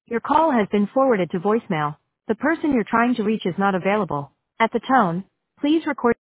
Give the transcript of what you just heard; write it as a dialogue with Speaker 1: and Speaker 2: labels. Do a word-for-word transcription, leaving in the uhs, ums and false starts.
Speaker 1: Your call has been forwarded to voicemail. The person you're trying to reach is not available. At the tone, please record